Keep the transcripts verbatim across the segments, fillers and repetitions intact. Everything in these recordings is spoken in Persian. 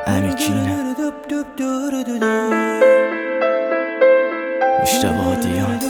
امیکینه مشتبه هادیان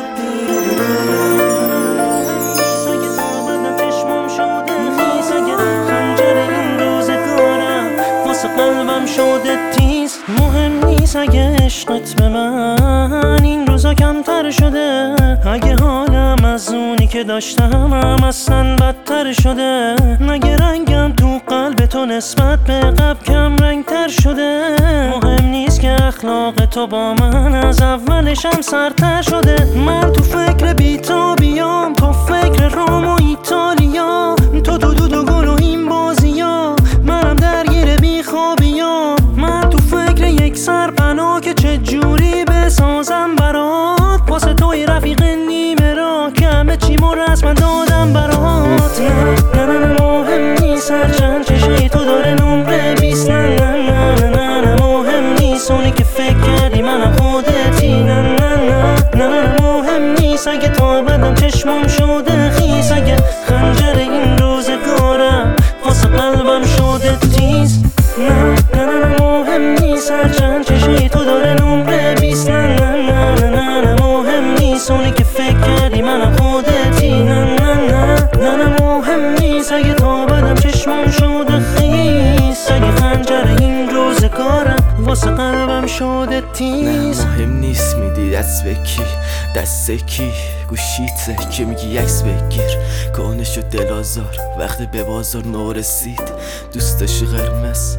قلبم شده تیز. مهم نیست اگه عشقت به من این روزا کمتر شده، اگه حالم از اونی که داشتم هم اصلا بدتر شده، مگه رنگم تو قلب تو نسبت به قبل کم رنگ تر شده. مهم نیست که اخلاق تو با من از اولش هم سرتر شده. من تو فکر بی‌تابیام، تو فکر روم و ایتالیا، تو تو دو دو گل و این بازیا، منم درگیر بیخوابیام. من تو فکر یک سرپناه که چه جوری بسازم برات، واسه توی رفیق نیمه را که همه چیمو رسما دادم برات. نه نه نه مهم نیست هرچند چشای تو داره نمره بیست. نه نه نه نه نه مهم نیست اونی که فکر کردی منم خودتی. نه نه نه نه نه مهم نیست اگه تا بدم چشمم شده خیس، اگه خنجر این روزگارم واسه قلبم شده تیز. نه نه نه مهم نیست هرچند چشای تو داره نمره بیست. نه نه نه نه نه مهم نیست اونی که فکر کردی منم خودتی. نه نه نه نه نه مهم نیست اگه تا بدم چشمم شده خیس، اگه خنجر این روزگارم واسه قلبم شده تیز. نه مهم نیست میدی دست به کی، دست کی گوشیته که میگی عکس بگیر. کهنه شد دل آزار وقتی به بازار نو رسید. دوست داشتی قرمز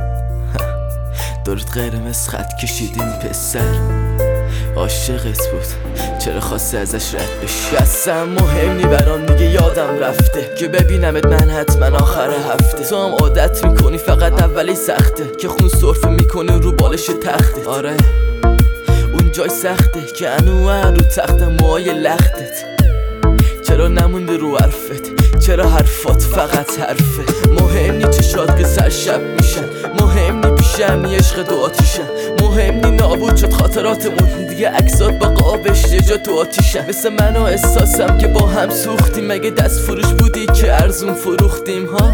دورت قرمز خط کشیدیم پسر، عاشقت بود چرا خواستی ازش رد بشی. اصلا مهم نی برام دیگه یادم رفته که ببینمت من حتما آخر هفته. تو هم عادت میکنی فقط اولی سخته که خون سرفه میکنه رو بالش تخته. آره اون جای سخته که انوه رو تخت موهای لختت. چرا نمونده رو حرفت، چرا حرفات فقط حرفه. مهم نی چشات که سر شب میشن، مهم نی پیشم نی عشق دو آتیشن، مهم نی نابود شد خاطراتمون دیگه عکسات با قابش یه جا تو آتیشن. مثل من و احساسم که با هم سوختیم، مگه دست فروش بودی که ارزون فروختیم ها؟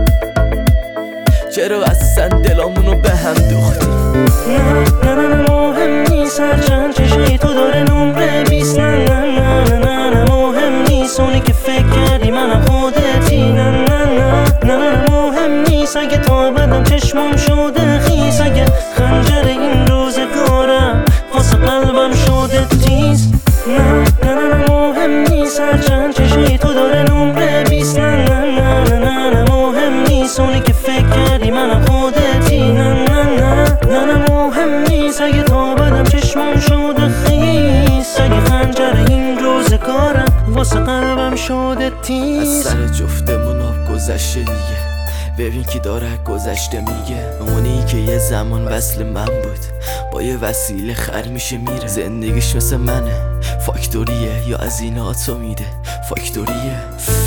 چرا اصلا دلامونو به هم دوختیم؟ نه نه نه مهم نیست هرچند چشای تو داره نمره بیست. نه نه نه نه نه مهم نیست اونی که فکر کردی منم خودتی. نه نه نه نه نه مهم نیست اگه تا بدم چشمم شده خیس، اگه خنجر این روزگارم واسه قلبم شده تیز. نه نه نه مهم نیست هرچند چشای تو داره نمره بیست. نه نه نه نه نه مهم نیست اونی که فکر کردی منم خودتی. نه نه نه نه نه مهم نیست اگه تا بدم چشمم شده خیس، اگه خنجر این روزگارم واسه قلبم شده تیز. از سر جفتمون آب گذشته دیگه، ببین کی داره گذشته میگه. اونی که یه زمان وصل من بود با یه وسیله خر میشه میره. زندگیش مثل منه فاکتوریه یا از این آتو میده فاکتوریه.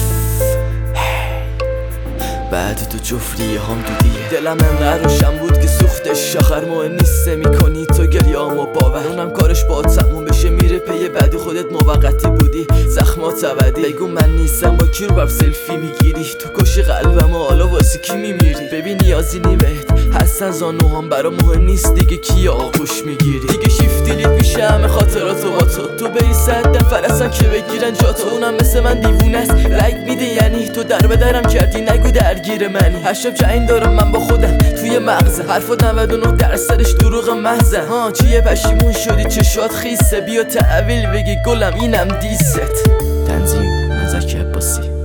بعد تو جفریه هم دودیه. دلم انقدر روشن بود که سوختش آخر مهم نیست میکنی تو گریامو باور. اونم کارش با تموم بشه میره پی بعدی، خودت موقتی بودی زخمات ابدی. بگو من نیستم با کی رو بر سلفی میگیری، تو کشی قلبم و حالا واسه کی میمیری. ببین نیازی نی بهت هستن زانوهام برا مهم نیست دیگه کی آغوش میگیری. دیگه شیفتی لید میشه همه خاطراتو با تو، تو بری صد نفر اصلا که بگیرن جاتو. اونم مثل من دیوونه است رگ میده یعنی تو در بدرم کردی نگو درگیر منی. هشتم چین دارم من با خودم توی مغزه، حرفات نود و نه درصدش دروغ محضه. ها چیه پشیمون شدی چشات خیسه، بیا تحویل بگی گلم اینم دیست. تنظیم مزاک عباسی.